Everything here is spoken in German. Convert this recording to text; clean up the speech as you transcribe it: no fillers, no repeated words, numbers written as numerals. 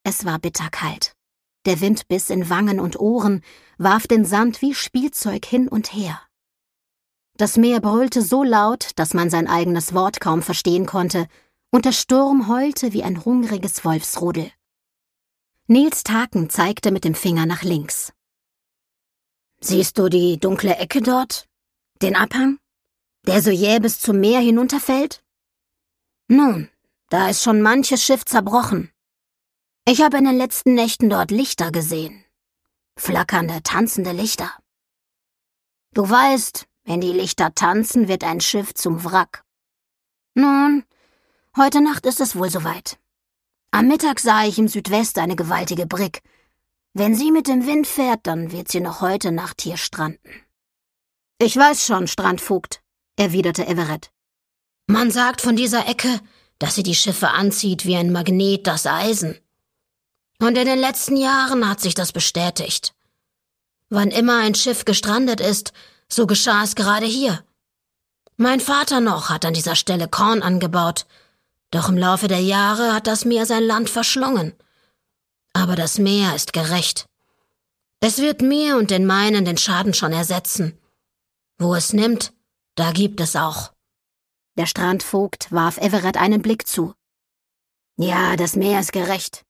Es war bitterkalt. Der Wind biss in Wangen und Ohren, warf den Sand wie Spielzeug hin und her. Das Meer brüllte so laut, dass man sein eigenes Wort kaum verstehen konnte, und der Sturm heulte wie ein hungriges Wolfsrudel. Nils Taken zeigte mit dem Finger nach links. »Siehst du die dunkle Ecke dort? Den Abhang? Der so jäh bis zum Meer hinunterfällt? Nun, da ist schon manches Schiff zerbrochen. Ich habe in den letzten Nächten dort Lichter gesehen. Flackernde, tanzende Lichter. Du weißt, wenn die Lichter tanzen, wird ein Schiff zum Wrack. Nun, heute Nacht ist es wohl soweit. Am Mittag sah ich im Südwest eine gewaltige Brigg. Wenn sie mit dem Wind fährt, dann wird sie noch heute Nacht hier stranden.« »Ich weiß schon, Strandvogt«, erwiderte Everett. »Man sagt von dieser Ecke, dass sie die Schiffe anzieht wie ein Magnet das Eisen. Und in den letzten Jahren hat sich das bestätigt. Wann immer ein Schiff gestrandet ist, so geschah es gerade hier. Mein Vater noch hat an dieser Stelle Korn angebaut, doch im Laufe der Jahre hat das Meer sein Land verschlungen. Aber das Meer ist gerecht. Es wird mir und den meinen den Schaden schon ersetzen. Wo es nimmt, da gibt es auch.« Der Strandvogt warf Everett einen Blick zu. »Ja, das Meer ist gerecht.